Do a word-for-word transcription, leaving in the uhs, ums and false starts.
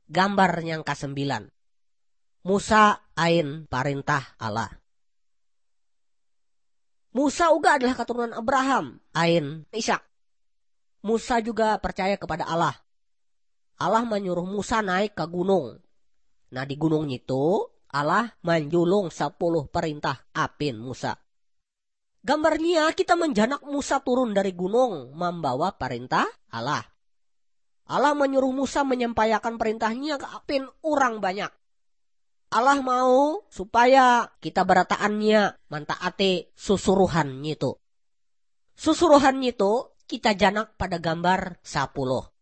Gambar yang kasembilan. Musa ain parintah Allah. Musa juga adalah keturunan Abraham, ain Ishak. Musa juga percaya kepada Allah. Allah menyuruh Musa naik ke gunung. Nah di gunung itu Allah menjulung sepuluh perintah apin Musa. Gambarnya kita menjanak Musa turun dari gunung membawa perintah Allah. Allah menyuruh Musa menyampaikan perintahnya ke apin orang banyak. Allah mau supaya kita berataannya mentaati susuruhan itu. Susuruhan itu kita janak pada gambar sepuluh.